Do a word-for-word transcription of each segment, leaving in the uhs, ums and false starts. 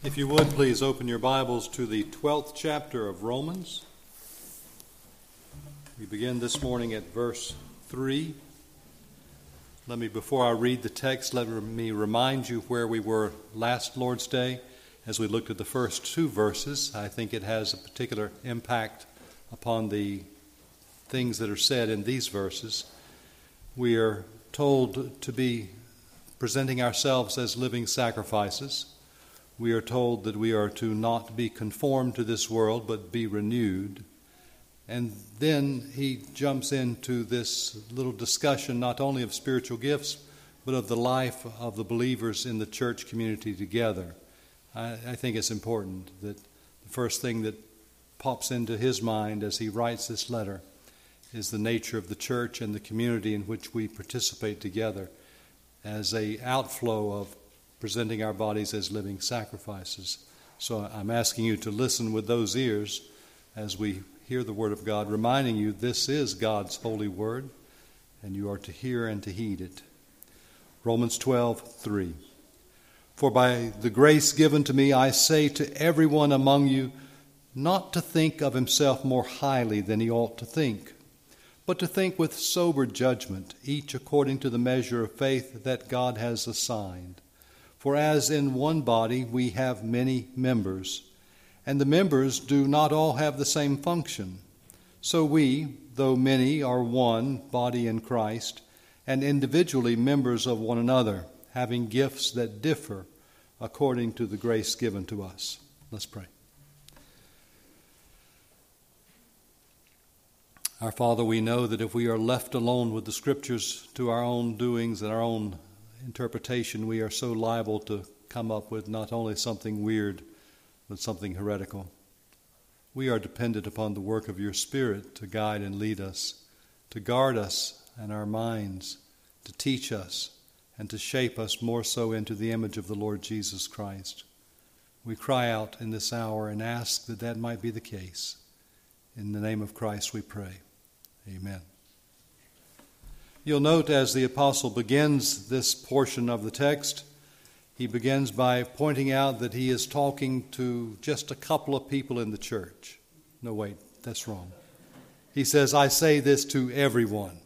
If you would, please open your Bibles to the twelfth chapter of Romans. We begin this morning at verse three. Let me, before I read the text, let me remind you where we were last Lord's Day as we looked at the first two verses. I think it has a particular impact upon the things that are said in these verses. We are told to be presenting ourselves as living sacrifices. We are told that we are to not be conformed to this world, but be renewed. And then he jumps into this little discussion not only of spiritual gifts, but of the life of the believers in the church community together. I, I think it's important that the first thing that pops into his mind as he writes this letter is the nature of the church and the community in which we participate together as an outflow of presenting our bodies as living sacrifices. So I'm asking you to listen with those ears as we hear the Word of God, reminding you this is God's holy Word, and you are to hear and to heed it. Romans twelve three. For by the grace given to me, I say to everyone among you, not to think of himself more highly than he ought to think, but to think with sober judgment, each according to the measure of faith that God has assigned. For as in one body we have many members, and the members do not all have the same function, so we, though many, are one body in Christ, and individually members of one another, having gifts that differ according to the grace given to us. Let's pray. Our Father, we know that if we are left alone with the Scriptures to our own doings and our own interpretation, we are so liable to come up with not only something weird, but something heretical. We are dependent upon the work of your Spirit to guide and lead us, to guard us and our minds, to teach us, and to shape us more so into the image of the Lord Jesus Christ. We cry out in this hour and ask that that might be the case. In the name of Christ we pray. Amen. You'll note as the apostle begins this portion of the text, he begins by pointing out that he is talking to just a couple of people in the church. No, wait, that's wrong. He says, I say this to everyone,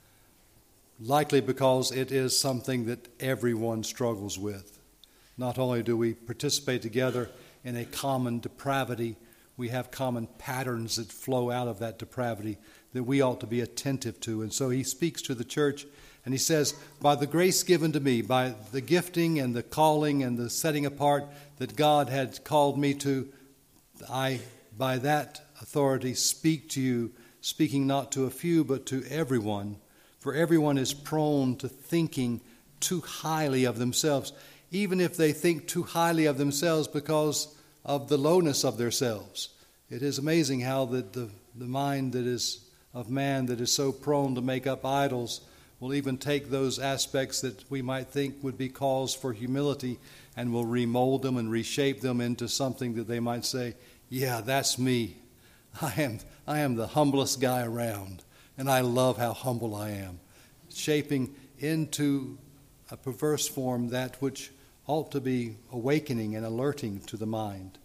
likely because it is something that everyone struggles with. Not only do we participate together in a common depravity, we have common patterns that flow out of that depravity that we ought to be attentive to. And so he speaks to the church and he says, by the grace given to me, by the gifting and the calling and the setting apart that God had called me to, I, by that authority, speak to you, speaking not to a few, but to everyone. For everyone is prone to thinking too highly of themselves, even if they think too highly of themselves because of the lowness of themselves. It is amazing how the, the, the mind that is of man that is so prone to make up idols will even take those aspects that we might think would be cause for humility and will remold them and reshape them into something that they might say, yeah, that's me. I am, I am the humblest guy around, and I love how humble I am. Shaping into a perverse form that which ought to be awakening and alerting to the mind.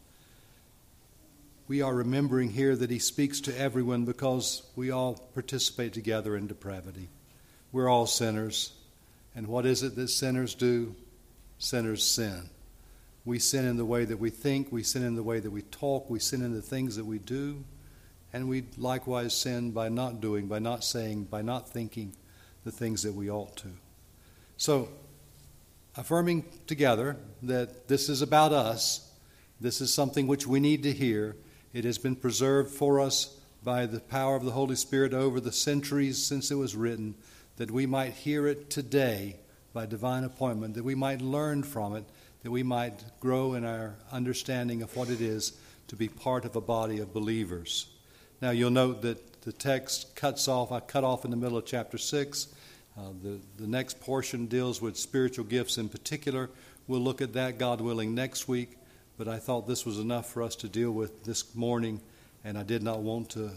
We are remembering here that he speaks to everyone because we all participate together in depravity. We're all sinners. And what is it that sinners do? Sinners sin. We sin in the way that we think. We sin in the way that we talk. We sin in the things that we do. And we likewise sin by not doing, by not saying, by not thinking the things that we ought to. So, affirming together that this is about us, this is something which we need to hear. It has been preserved for us by the power of the Holy Spirit over the centuries since it was written, that we might hear it today by divine appointment, that we might learn from it, that we might grow in our understanding of what it is to be part of a body of believers. Now you'll note that the text cuts off, I cut off in the middle of chapter six. Uh, the, the next portion deals with spiritual gifts in particular. We'll look at that, God willing, next week. But I thought this was enough for us to deal with this morning, and I did not want to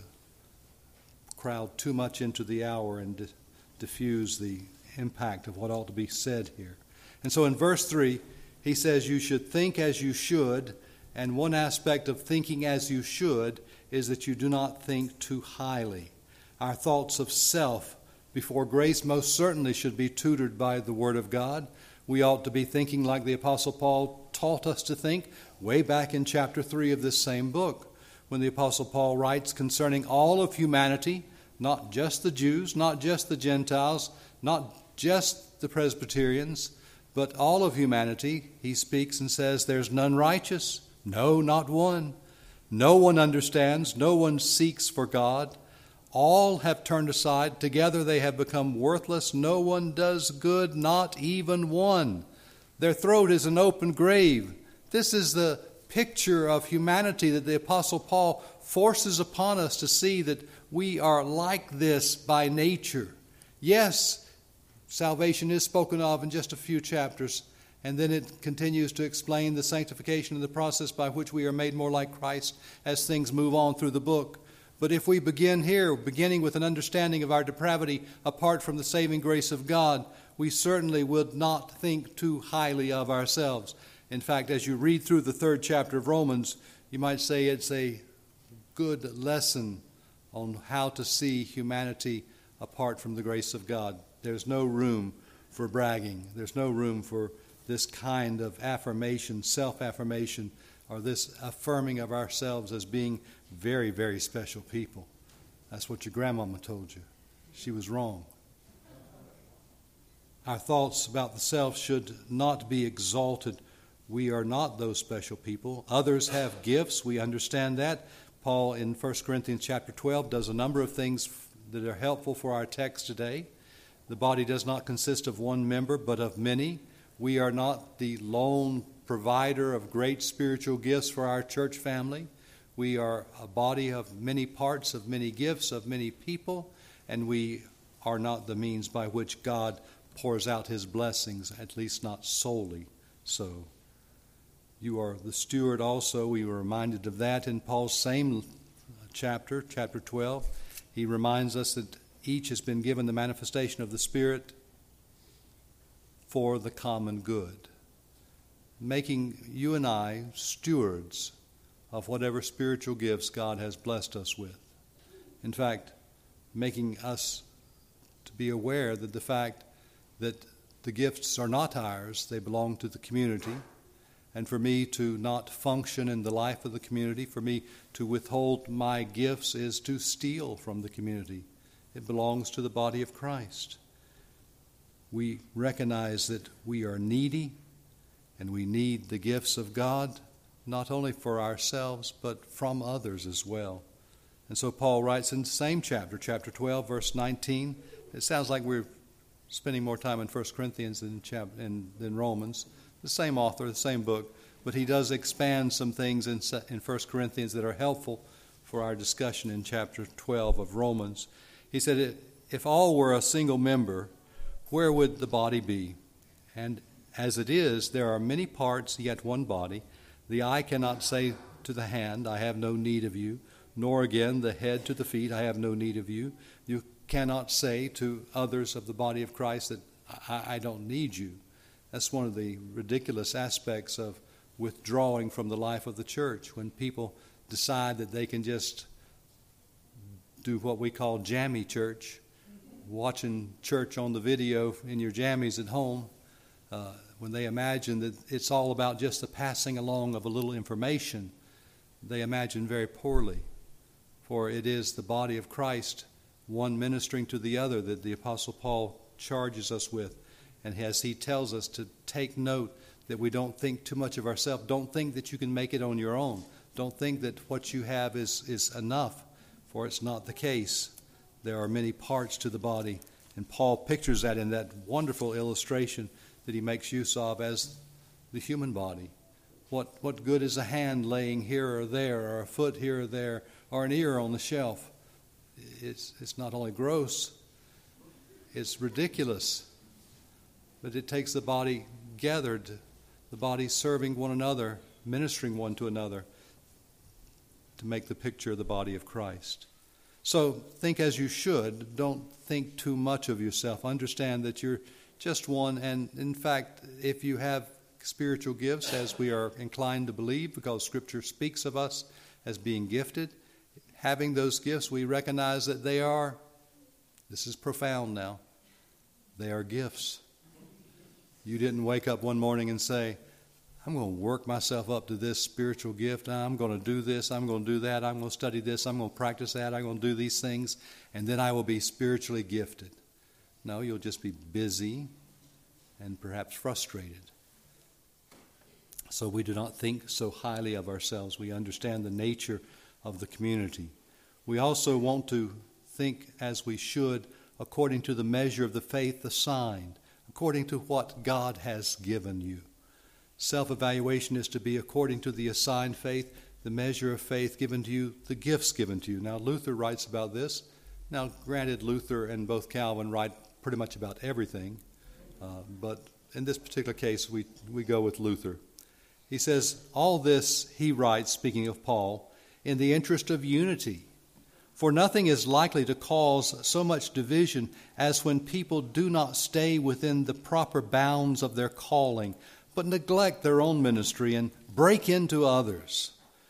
crowd too much into the hour and di- diffuse the impact of what ought to be said here. And so in verse three, He says you should think as you should, and one aspect of thinking as you should is that you do not think too highly. Our thoughts of self before grace most certainly should be tutored by the Word of God. We ought to be thinking like the Apostle Paul taught us to think way back in chapter three of this same book, when the Apostle Paul writes concerning all of humanity, not just the Jews, not just the Gentiles, not just the Presbyterians, but all of humanity. He speaks and says, there's none righteous, no, not one. No one understands, no one seeks for God. All have turned aside, together they have become worthless. No one does good, not even one. Their throat is an open grave. This is the picture of humanity that the Apostle Paul forces upon us to see, that we are like this by nature. Yes, salvation is spoken of in just a few chapters, and then it continues to explain the sanctification and the process by which we are made more like Christ as things move on through the book. But if we begin here, beginning with an understanding of our depravity apart from the saving grace of God, we certainly would not think too highly of ourselves. In fact, as you read through the third chapter of Romans, you might say it's a good lesson on how to see humanity apart from the grace of God. There's no room for bragging. There's no room for this kind of affirmation, self-affirmation, or this affirming of ourselves as being very, very special people. That's what your grandmama told you. She was wrong. Our thoughts about the self should not be exalted. We are not those special people. Others have gifts. We understand that. Paul in First Corinthians chapter twelve does a number of things that are helpful for our text today. The body does not consist of one member, but of many. We are not the lone provider of great spiritual gifts for our church family. We are a body of many parts, of many gifts, of many people, and we are not the means by which God pours out his blessings, at least not solely so. You are the steward also. We were reminded of that in Paul's same chapter, chapter twelve. He reminds us that each has been given the manifestation of the Spirit for the common good, making you and I stewards of whatever spiritual gifts God has blessed us with. In fact, making us to be aware that the fact that the gifts are not ours, they belong to the community, and for me to not function in the life of the community, for me to withhold my gifts is to steal from the community. It belongs to the body of Christ. We recognize that we are needy and we need the gifts of God, not only for ourselves, but from others as well. And so Paul writes in the same chapter, chapter twelve, verse nineteen. It sounds like we're spending more time in First Corinthians than, chap- in, than Romans. The same author, the same book, but he does expand some things in, in First Corinthians that are helpful for our discussion in chapter twelve of Romans. He said, if all were a single member, where would the body be? And as it is, there are many parts, yet one body. The eye cannot say to the hand, I have no need of you, nor again the head to the feet, I have no need of you. You cannot say to others of the body of Christ that I, I don't need you. That's one of the ridiculous aspects of withdrawing from the life of the church, when people decide that they can just do what we call jammy church, watching church on the video in your jammies at home, uh, when they imagine that it's all about just the passing along of a little information, they imagine very poorly. For it is the body of Christ, one ministering to the other, that the Apostle Paul charges us with. And as he tells us to take note that we don't think too much of ourselves. Don't think that you can make it on your own. Don't think that what you have is, is enough, for it's not the case. There are many parts to the body. And Paul pictures that in that wonderful illustration that he makes use of as the human body. What, what good is a hand laying here or there, or a foot here or there, or an ear on the shelf? It's, it's not only gross, it's ridiculous. But it takes the body gathered, the body serving one another, ministering one to another, to make the picture of the body of Christ. So think as you should. Don't think too much of yourself. Understand that you're just one. And in fact, if you have spiritual gifts as we are inclined to believe, because Scripture speaks of us as being gifted. Having those gifts, we recognize that they are, this is profound now, they are gifts. You didn't wake up one morning and say, I'm going to work myself up to this spiritual gift. I'm going to do this. I'm going to do that. I'm going to study this. I'm going to practice that. I'm going to do these things, and then I will be spiritually gifted. No, you'll just be busy and perhaps frustrated. So we do not think so highly of ourselves. We understand the nature of the community. We also want to think as we should according to the measure of the faith assigned, according to what God has given you. Self-evaluation is to be according to the assigned faith, the measure of faith given to you, the gifts given to you. Now, Luther writes about this. Now, granted, Luther and both Calvin write pretty much about everything, uh, but in this particular case, we, we go with Luther. He says, all this, he writes, speaking of Paul, in the interest of unity. For nothing is likely to cause so much division as when people do not stay within the proper bounds of their calling, but neglect their own ministry and break into others.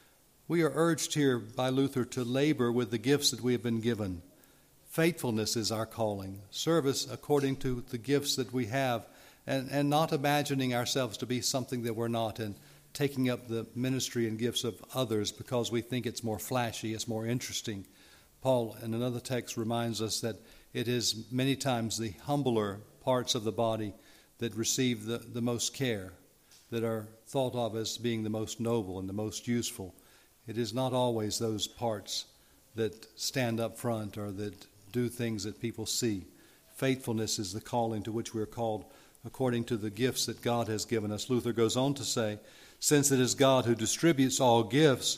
We are urged here by Luther to labor with the gifts that we have been given. Faithfulness is our calling, service according to the gifts that we have, and, and not imagining ourselves to be something that we're not, and taking up the ministry and gifts of others because we think it's more flashy, it's more interesting. Paul, in another text, reminds us that it is many times the humbler parts of the body that receive the, the most care, that are thought of as being the most noble and the most useful. It is not always those parts that stand up front or that do things that people see. Faithfulness is the calling to which we are called according to the gifts that God has given us. Luther goes on to say, since it is God who distributes all gifts,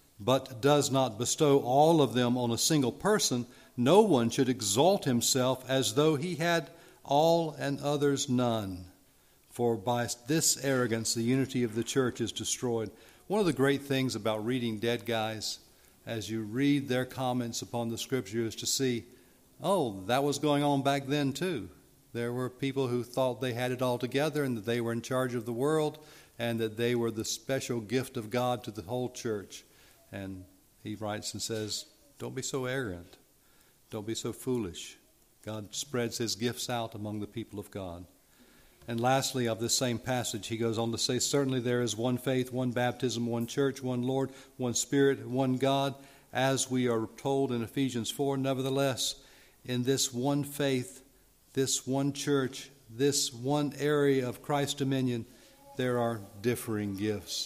but does not bestow all of them on a single person, no one should exalt himself as though he had all and others none. For by this arrogance the unity of the church is destroyed. One of the great things about reading dead guys, as you read their comments upon the Scripture, is to see, oh, that was going on back then too. There were people who thought they had it all together and that they were in charge of the world and that they were the special gift of God to the whole church. And he writes and says, don't be so arrogant. Don't be so foolish. God spreads his gifts out among the people of God. And lastly, of this same passage, he goes on to say, certainly there is one faith, one baptism, one church, one Lord, one Spirit, one God, as we are told in Ephesians four. Nevertheless, in this one faith, this one church, this one area of Christ's dominion, there are differing gifts.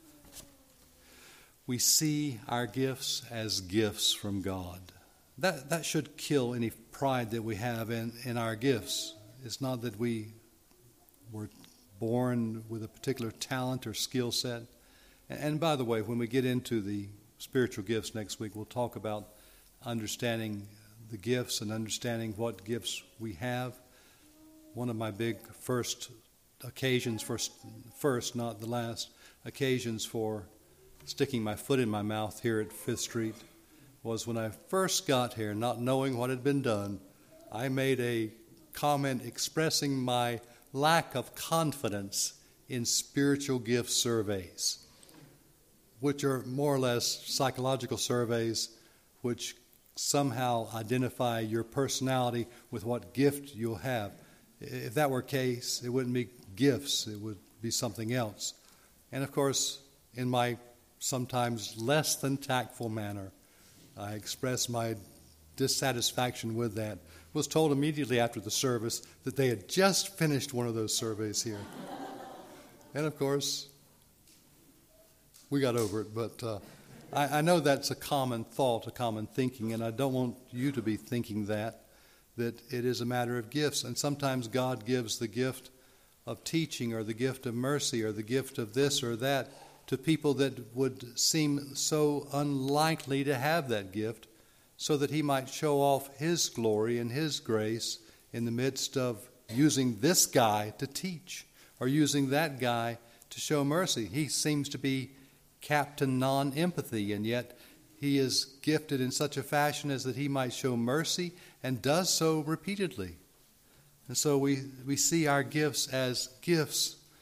We see our gifts as gifts from God. That that should kill any pride that we have in, in our gifts. It's not that we were born with a particular talent or skill set. And, and by the way, when we get into the spiritual gifts next week, we'll talk about understanding the gifts and understanding what gifts we have. One of my big first occasions, first, first not the last, occasions for sticking my foot in my mouth here at Fifth Street was when I first got here, not knowing what had been done. I made a comment expressing my lack of confidence in spiritual gift surveys, which are more or less psychological surveys which somehow identify your personality with what gift you'll have. If that were the case, it wouldn't be gifts, it would be something else. And of course, in my sometimes less than tactful manner, I expressed my dissatisfaction with that. Was told immediately after the service that they had just finished one of those surveys here. And of course, we got over it, but uh, I, I know that's a common thought, a common thinking, and I don't want you to be thinking that, that it is a matter of gifts. And sometimes God gives the gift of teaching or the gift of mercy or the gift of this or that to people that would seem so unlikely to have that gift, so that he might show off his glory and his grace in the midst of using this guy to teach or using that guy to show mercy. He seems to be Captain Non-Empathy, and yet he is gifted in such a fashion as that he might show mercy and does so repeatedly. And so we, we see our gifts as gifts,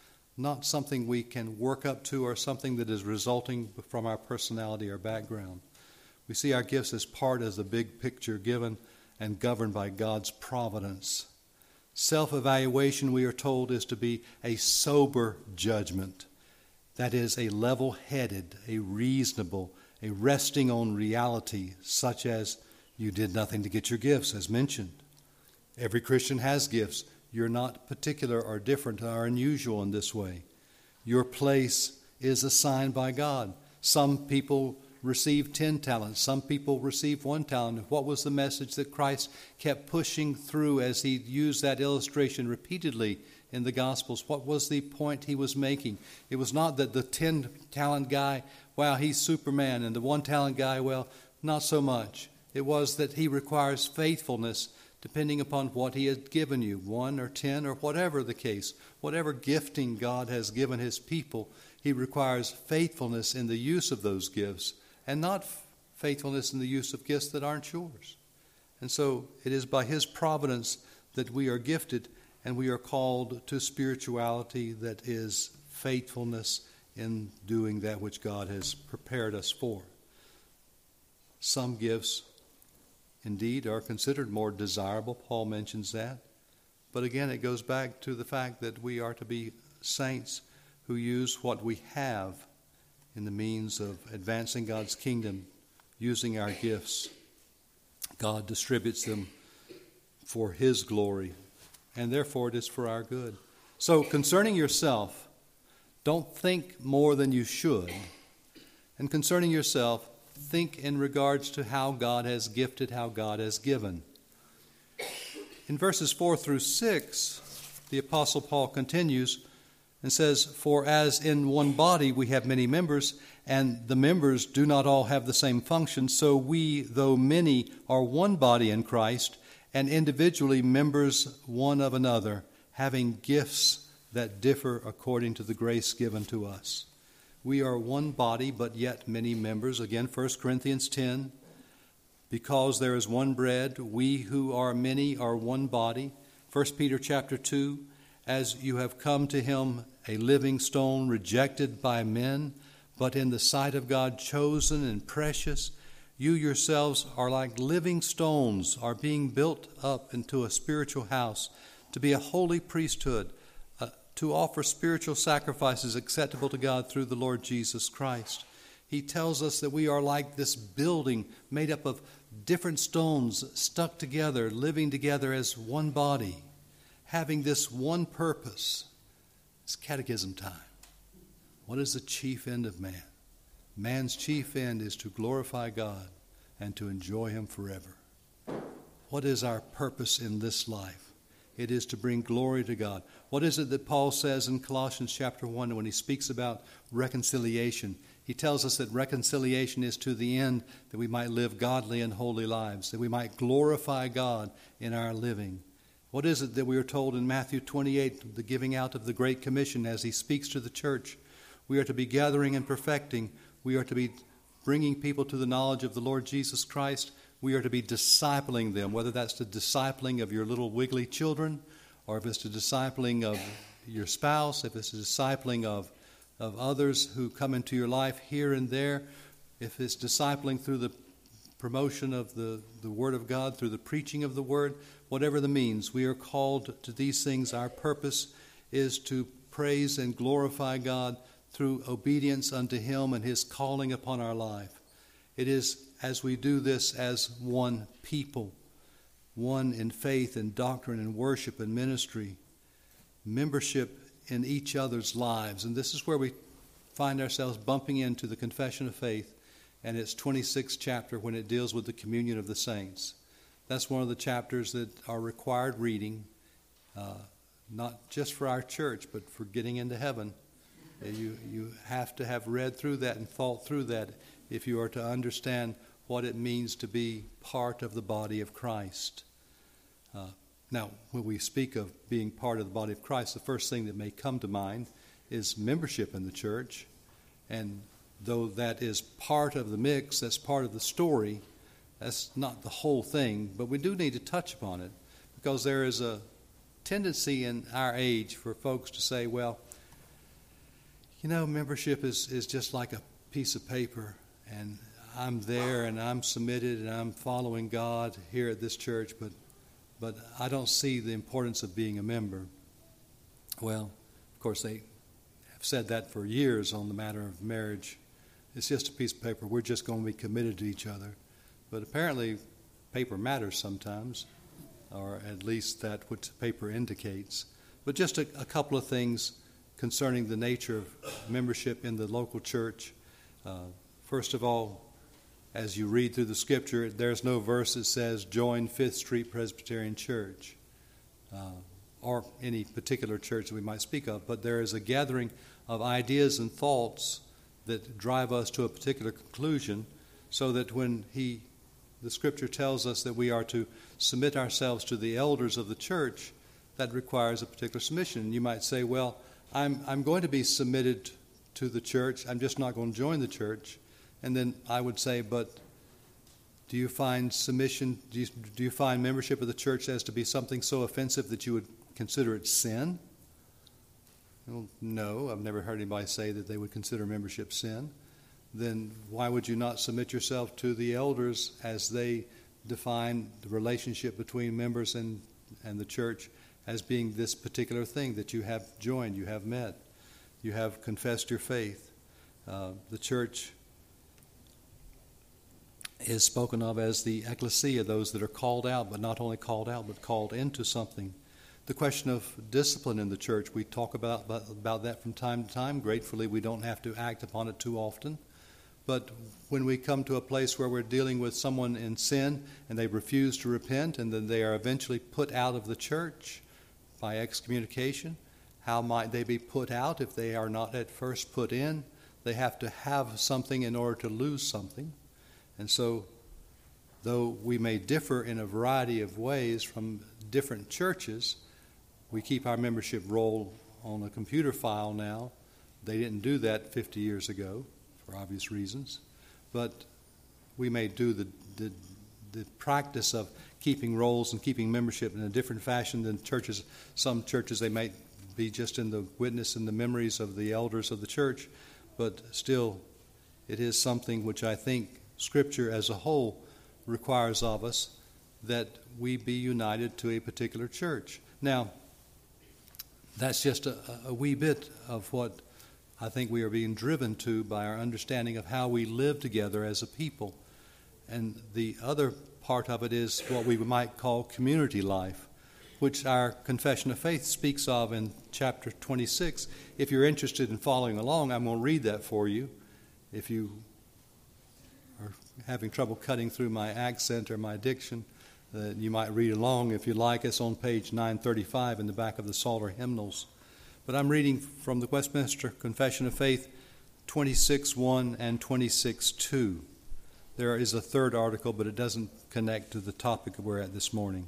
not something we can work up to or something that is resulting from our personality or background. We see our gifts as part of the big picture given and governed by God's providence. Self-evaluation, we are told, is to be a sober judgment. That is, a level-headed, a reasonable, a resting on reality, such as you did nothing to get your gifts, as mentioned. Every Christian has gifts. You're not particular or different or unusual in this way. Your place is assigned by God. Some people receive ten talents. Some people receive one talent. What was the message that Christ kept pushing through as he used that illustration repeatedly in the Gospels? What was the point he was making? It was not that the ten-talent guy, wow, he's Superman, and the one-talent guy, well, not so much. It was that he requires faithfulness depending upon what he had given you, one or ten or whatever the case. Whatever gifting God has given his people, he requires faithfulness in the use of those gifts, and not faithfulness in the use of gifts that aren't yours. And so it is by his providence that we are gifted, and we are called to spirituality that is faithfulness in doing that which God has prepared us for. Some gifts, indeed, are considered more desirable. Paul mentions that. But again, it goes back to the fact that we are to be saints who use what we have in the means of advancing God's kingdom, using our gifts. God distributes them for his glory, and therefore it is for our good. So concerning yourself, don't think more than you should. And concerning yourself, think in regards to how God has gifted, how God has given. In verses four through six, the Apostle Paul continues and says, "For as in one body we have many members, and the members do not all have the same function, so we, though many, are one body in Christ, and individually members one of another, having gifts that differ according to the grace given to us." We are one body, but yet many members. Again, First Corinthians ten, because there is one bread, we who are many are one body. First Peter chapter two, as you have come to him, a living stone rejected by men, but in the sight of God chosen and precious, you yourselves are like living stones, are being built up into a spiritual house, to be a holy priesthood, uh, to offer spiritual sacrifices acceptable to God through the Lord Jesus Christ. He tells us that we are like this building made up of different stones stuck together, living together as one body, having this one purpose. It's catechism time. What is the chief end of man? Man's chief end is to glorify God and to enjoy him forever. What is our purpose in this life? It is to bring glory to God. What is it that Paul says in Colossians chapter one when he speaks about reconciliation? He tells us that reconciliation is to the end that we might live godly and holy lives, that we might glorify God in our living. What is it that we are told in Matthew twenty-eight, the giving out of the Great Commission as he speaks to the church? We are to be gathering and perfecting. We are to be bringing people to the knowledge of the Lord Jesus Christ. We are to be discipling them, whether that's the discipling of your little wiggly children, or if it's the discipling of your spouse, if it's the discipling of, of others who come into your life here and there, if it's discipling through the promotion of the, the Word of God, through the preaching of the Word, whatever the means, we are called to these things. Our purpose is to praise and glorify God through obedience unto him and his calling upon our life. It is as we do this as one people, one in faith and doctrine and worship and ministry, membership in each other's lives. And this is where we find ourselves bumping into the Confession of Faith and its twenty-sixth chapter when it deals with the communion of the saints. That's one of the chapters that are required reading, uh, not just for our church, but for getting into heaven. You, you have to have read through that and thought through that if you are to understand what it means to be part of the body of Christ. Uh, now, when we speak of being part of the body of Christ, the first thing that may come to mind is membership in the church. And though that is part of the mix, that's part of the story, that's not the whole thing, but we do need to touch upon it, because there is a tendency in our age for folks to say, well, You know, membership is, is just like a piece of paper, and I'm there and I'm submitted and I'm following God here at this church, but but I don't see the importance of being a member. Well, of course, they have said that for years on the matter of marriage. It's just a piece of paper. We're just going to be committed to each other. But apparently, paper matters sometimes, or at least that what paper indicates. But just a, a couple of things concerning the nature of membership in the local church. Uh, first of all, as you read through the Scripture, there's no verse that says, join Fifth Street Presbyterian Church, uh, or any particular church that we might speak of, but there is a gathering of ideas and thoughts that drive us to a particular conclusion, so that when he, the Scripture tells us that we are to submit ourselves to the elders of the church, that requires a particular submission. You might say, well, I'm, I'm going to be submitted to the church, I'm just not going to join the church. And then I would say, but do you find submission, do you, do you find membership of the church as to be something so offensive that you would consider it sin? Well, no, I've never heard anybody say that they would consider membership sin. Then why would you not submit yourself to the elders as they define the relationship between members and, and the church as being this particular thing that you have joined, you have met, you have confessed your faith? Uh, the church is spoken of as the ecclesia, those that are called out, but not only called out, but called into something. The question of discipline in the church, we talk about, about, about that from time to time. Gratefully, we don't have to act upon it too often. But when we come to a place where we're dealing with someone in sin and they refuse to repent and then they are eventually put out of the church by excommunication, how might they be put out if they are not at first put in? They have to have something in order to lose something. And so, though we may differ in a variety of ways from different churches, we keep our membership roll on a computer file now. They didn't do that fifty years ago, for obvious reasons. But we may do the, the, the practice of keeping rolls and keeping membership in a different fashion than churches. Some churches, they might be just in the witness and the memories of the elders of the church, but still, it is something which I think Scripture as a whole requires of us, that we be united to a particular church. Now, that's just a, a wee bit of what I think we are being driven to by our understanding of how we live together as a people. And the other part of it is what we might call community life, which our Confession of Faith speaks of in chapter twenty-six. If you're interested in following along, I'm going to read that for you. If you are having trouble cutting through my accent or my diction, uh, you might read along if you like. It's on page nine thirty-five in the back of the Psalter hymnals. But I'm reading from the Westminster Confession of Faith twenty-six one and twenty-six two. There is a third article, but it doesn't connect to the topic we're at this morning.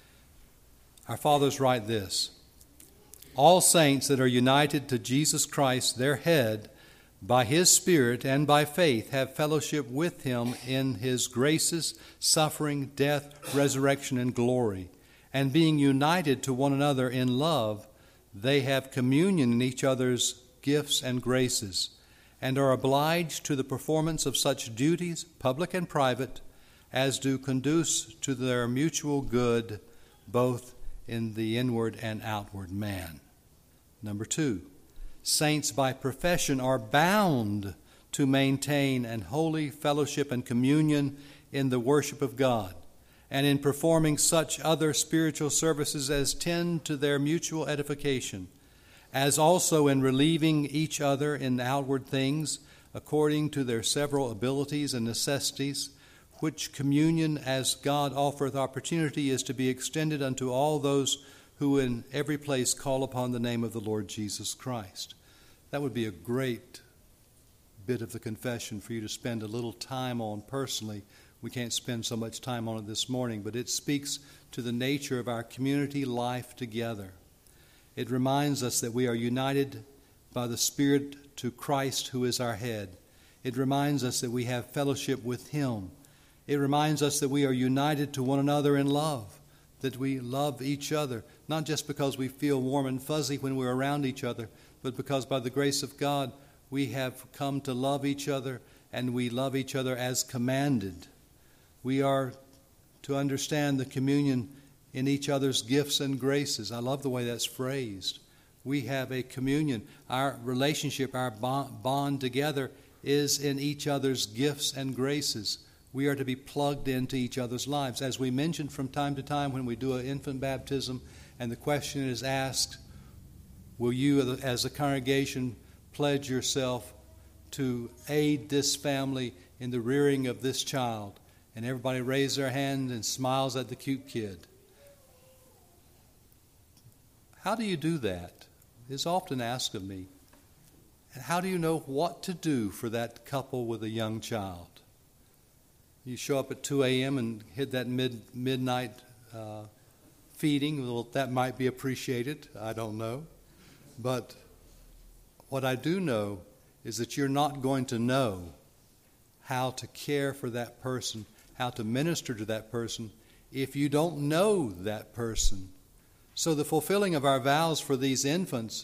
Our fathers write this: all saints that are united to Jesus Christ, their head, by his Spirit and by faith, have fellowship with him in his graces, suffering, death, resurrection, and glory. And being united to one another in love, they have communion in each other's gifts and graces, and are obliged to the performance of such duties, public and private, as do conduce to their mutual good, both in the inward and outward man. Number two, saints by profession are bound to maintain an holy fellowship and communion in the worship of God, and in performing such other spiritual services as tend to their mutual edification, as also in relieving each other in outward things according to their several abilities and necessities, which communion as God offereth opportunity is to be extended unto all those who in every place call upon the name of the Lord Jesus Christ. That would be a great bit of the confession for you to spend a little time on personally. We can't spend so much time on it this morning, but it speaks to the nature of our community life together. It reminds us that we are united by the Spirit to Christ, who is our head. It reminds us that we have fellowship with him. It reminds us that we are united to one another in love, that we love each other, not just because we feel warm and fuzzy when we're around each other, but because by the grace of God, We have come to love each other, and we love each other as commanded. We are to understand the communion in each other's gifts and graces. I love the way that's phrased. We have a communion. Our relationship, our bond together is in each other's gifts and graces. We are to be plugged into each other's lives. As we mentioned from time to time when we do an infant baptism and the question is asked, will you as a congregation pledge yourself to aid this family in the rearing of this child? And everybody raises their hand and smiles at the cute kid. How do you do that? It's often asked of me. And how do you know what to do for that couple with a young child? You show up at two a.m. and hit that mid midnight uh, feeding. Well, that might be appreciated. I don't know. But what I do know is that you're not going to know how to care for that person, how to minister to that person, if you don't know that person. So the fulfilling of our vows for these infants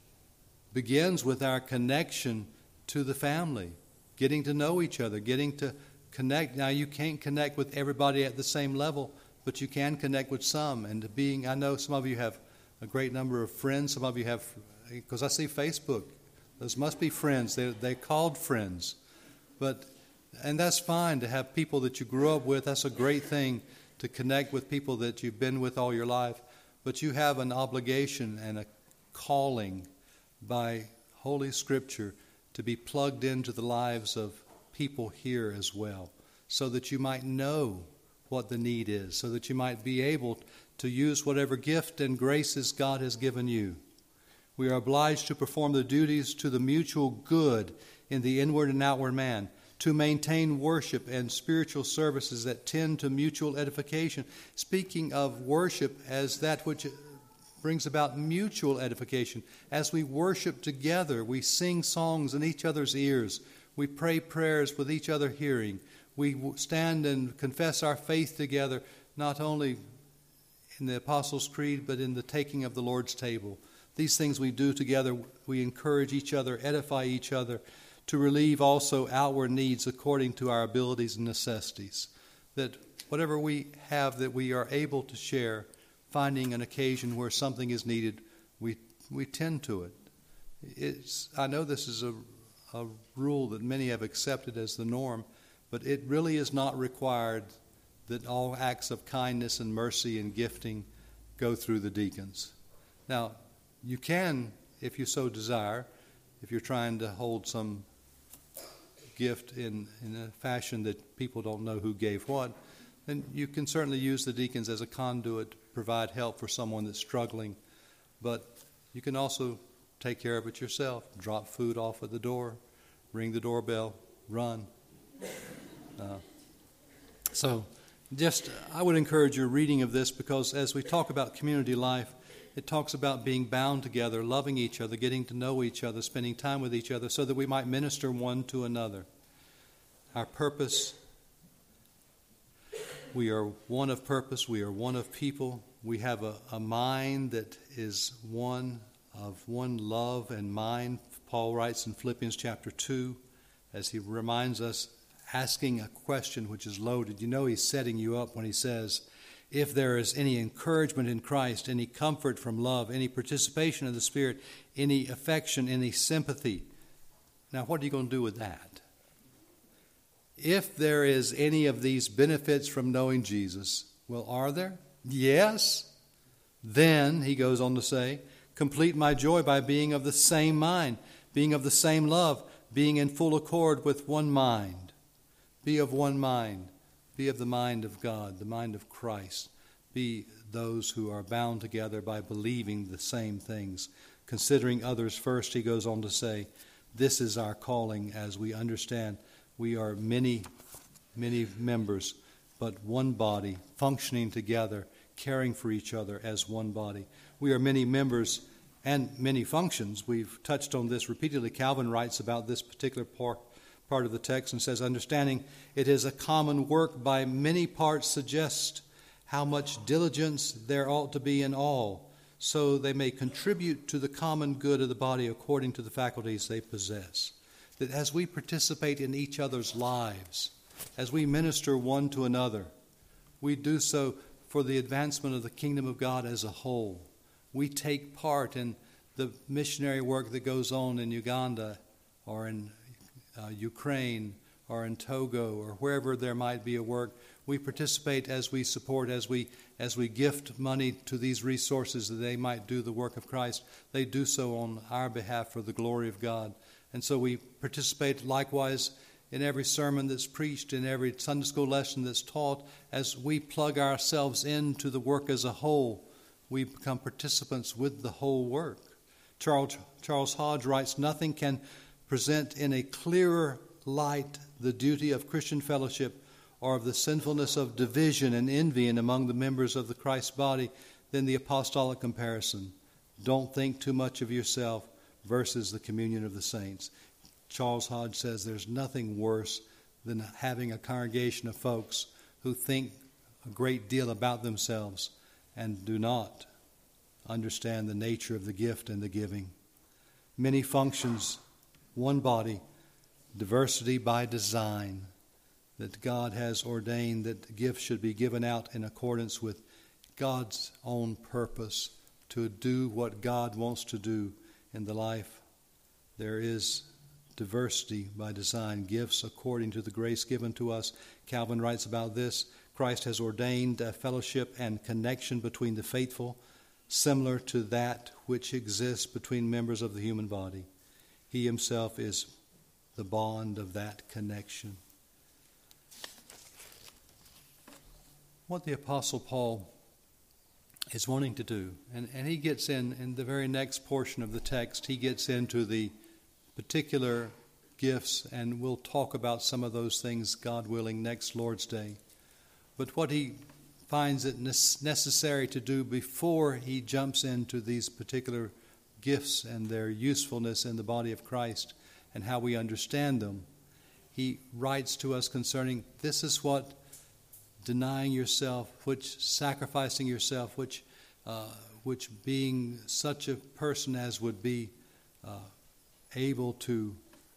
begins with our connection to the family, getting to know each other, getting to connect. Now, you can't connect with everybody at the same level, but you can connect with some. And being, I know some of you have a great number of friends. Some of you have, because I see Facebook, those must be friends. They're, they're called friends. But, and that's fine to have people that you grew up with. That's a great thing to connect with people that you've been with all your life. But you have an obligation and a calling by Holy Scripture to be plugged into the lives of people here as well, so that you might know what the need is, so that you might be able to use whatever gift and graces God has given you. We are obliged to perform the duties to the mutual good in the inward and outward man, to maintain worship and spiritual services that tend to mutual edification. Speaking of worship as that which brings about mutual edification, as we worship together, we sing songs in each other's ears, we pray prayers with each other hearing, we stand and confess our faith together, not only in the Apostles' Creed, but in the taking of the Lord's table. These things we do together, we encourage each other, edify each other, to relieve also outward needs according to our abilities and necessities. That whatever we have that we are able to share, finding an occasion where something is needed, we we tend to it. It's, I know this is a, a rule that many have accepted as the norm, but it really is not required that all acts of kindness and mercy and gifting go through the deacons. Now, you can, if you so desire, if you're trying to hold some gift in, in a fashion that people don't know who gave what, then you can certainly use the deacons as a conduit to provide help for someone that's struggling. But you can also take care of it yourself. Drop food off at the door, ring the doorbell, run. Uh, so just, I would encourage your reading of this, because as we talk about community life, it talks about being bound together, loving each other, getting to know each other, spending time with each other so that we might minister one to another. Our purpose, we are one of purpose, we are one of people. We have a, a mind that is one of one love and mind. Paul writes in Philippians chapter two, as he reminds us, asking a question which is loaded. You know he's setting you up when he says, if there is any encouragement in Christ, any comfort from love, any participation of the Spirit, any affection, any sympathy. Now, what are you going to do with that? If there is any of these benefits from knowing Jesus, well, are there? Yes. Then, he goes on to say, complete my joy by being of the same mind, being of the same love, being in full accord with one mind. Be of one mind. Be of the mind of God, the mind of Christ. Be those who are bound together by believing the same things. Considering others first, he goes on to say, this is our calling as we understand we are many, many members, but one body, functioning together, caring for each other as one body. We are many members and many functions. We've touched on this repeatedly. Calvin writes about this particular part. part of the text and says, understanding it is a common work by many parts suggests how much diligence there ought to be in all. so they may contribute to the common good of the body according to the faculties they possess. That as we participate in each other's lives, as we minister one to another, we do so for the advancement of the kingdom of God as a whole. We take part in the missionary work that goes on in Uganda or in uh, Ukraine or in Togo or wherever there might be a work. We participate as we support, as we as we gift money to these resources that they might do the work of Christ. They do so on our behalf for the glory of God. And so we participate likewise in every sermon that's preached, in every Sunday school lesson that's taught. As we plug ourselves into the work as a whole, we become participants with the whole work. Charles, Charles Hodge writes, "Nothing can present in a clearer light the duty of Christian fellowship or of the sinfulness of division and envy among the members of the Christ body than the apostolic comparison. Don't think too much of yourself versus the communion of the saints." Charles Hodge says there's nothing worse than having a congregation of folks who think a great deal about themselves and do not understand the nature of the gift and the giving. Many functions, one body, diversity by design, that God has ordained that gifts should be given out in accordance with God's own purpose to do what God wants to do in the life. There is diversity by design, gifts according to the grace given to us. Calvin writes about this: Christ has ordained a fellowship and connection between the faithful, similar to that which exists between members of the human body. He himself is the bond of that connection. What the Apostle Paul is wanting to do, and, and he gets in, in the very next portion of the text, he gets into the particular gifts, and we'll talk about some of those things, God willing, next Lord's Day. But what he finds it necessary to do before he jumps into these particular gifts and their usefulness in the body of Christ and how we understand them, he writes to us concerning this is what denying yourself, which sacrificing yourself, which uh, which being such a person as would be uh, able to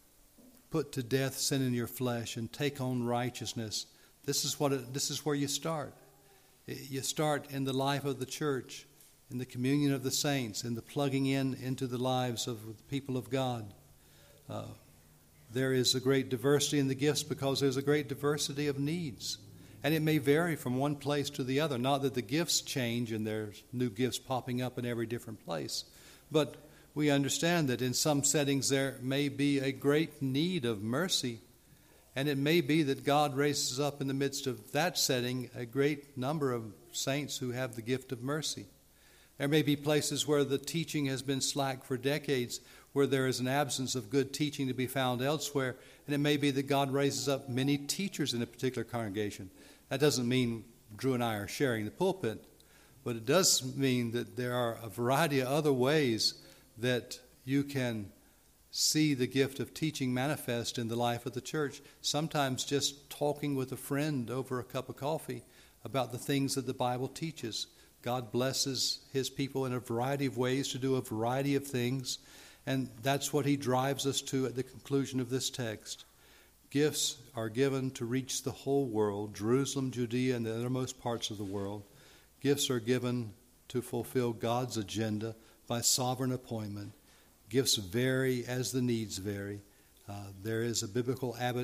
put to death sin in your flesh and take on righteousness. This is what it, this is where you start. You start in the life of the church, in the communion of the saints, in the plugging in into the lives of the people of God. Uh, there is a great diversity in the gifts because there's a great diversity of needs. And it may vary from one place to the other. Not that the gifts change and there's new gifts popping up in every different place. But we understand that in some settings there may be a great need of mercy. And it may be that God raises up in the midst of that setting a great number of saints who have the gift of mercy. There may be places where the teaching has been slack for decades, where there is an absence of good teaching to be found elsewhere. And it may be that God raises up many teachers in a particular congregation. That doesn't mean Drew and I are sharing the pulpit, but it does mean that there are a variety of other ways that you can see the gift of teaching manifest in the life of the church. Sometimes just talking with a friend over a cup of coffee about the things that the Bible teaches. God blesses his people in a variety of ways to do a variety of things, and that's what he drives us to at the conclusion of this text. Gifts are given to reach the whole world, Jerusalem, Judea, and the uttermost parts of the world. Gifts are given to fulfill God's agenda by sovereign appointment. Gifts vary as the needs vary. Uh, there is a biblical ab-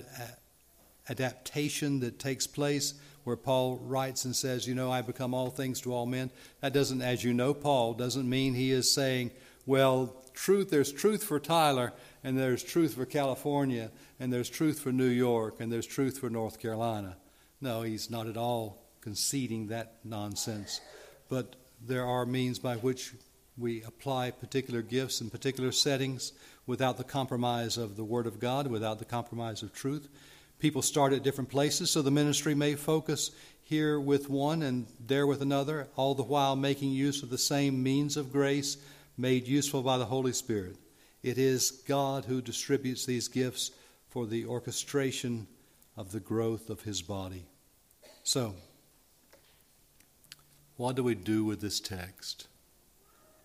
adaptation that takes place where Paul writes and says, you know, I become all things to all men. That doesn't, as you know, Paul, doesn't mean he is saying, well, truth, there's truth for Tyler, and there's truth for California, and there's truth for New York, and there's truth for North Carolina. No, he's not at all conceding that nonsense. But there are means by which we apply particular gifts in particular settings without the compromise of the Word of God, without the compromise of truth. People start at different places, so the ministry may focus here with one and there with another, all the while making use of the same means of grace made useful by the Holy Spirit. It is God who distributes these gifts for the orchestration of the growth of his body. So, what do we do with this text?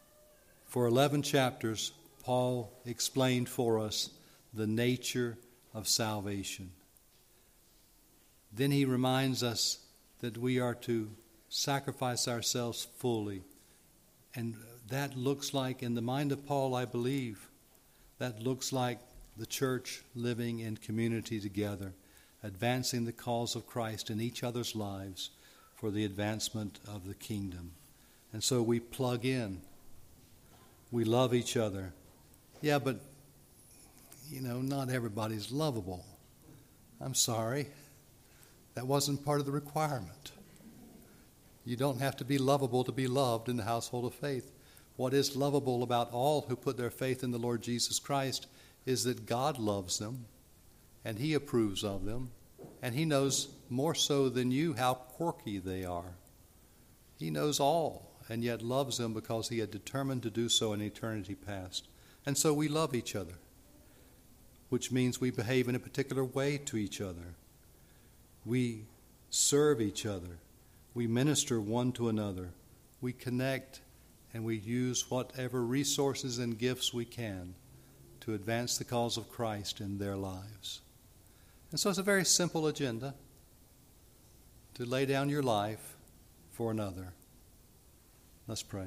For eleven chapters, Paul explained for us the nature of salvation. Then he reminds us that we are to sacrifice ourselves fully. And that looks like, in the mind of Paul, I believe, that looks like the church living in community together, advancing the cause of Christ in each other's lives for the advancement of the kingdom. And so we plug in. We love each other. Yeah, but, you know, not everybody's lovable. I'm sorry. That wasn't part of the requirement. You don't have to be lovable to be loved in the household of faith. What is lovable about all who put their faith in the Lord Jesus Christ is that God loves them, and He approves of them, and He knows more so than you how quirky they are. He knows all, and yet loves them because He had determined to do so in eternity past. And so we love each other, which means we behave in a particular way to each other. We serve each other. We minister one to another. We connect, and we use whatever resources and gifts we can to advance the cause of Christ in their lives. And so it's a very simple agenda to lay down your life for another. Let's pray.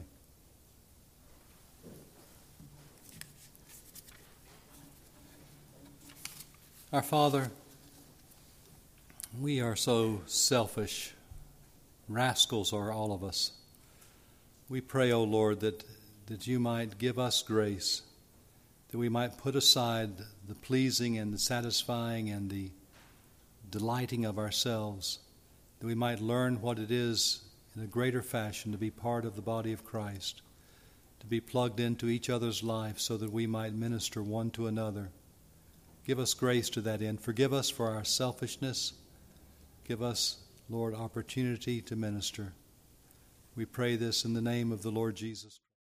Our Father, we are so selfish. Rascals are all of us. We pray, O Lord, that, that you might give us grace, that we might put aside the pleasing and the satisfying and the delighting of ourselves, that we might learn what it is in a greater fashion to be part of the body of Christ, to be plugged into each other's life so that we might minister one to another. Give us grace to that end. Forgive us for our selfishness. Give us, Lord, opportunity to minister. We pray this in the name of the Lord Jesus.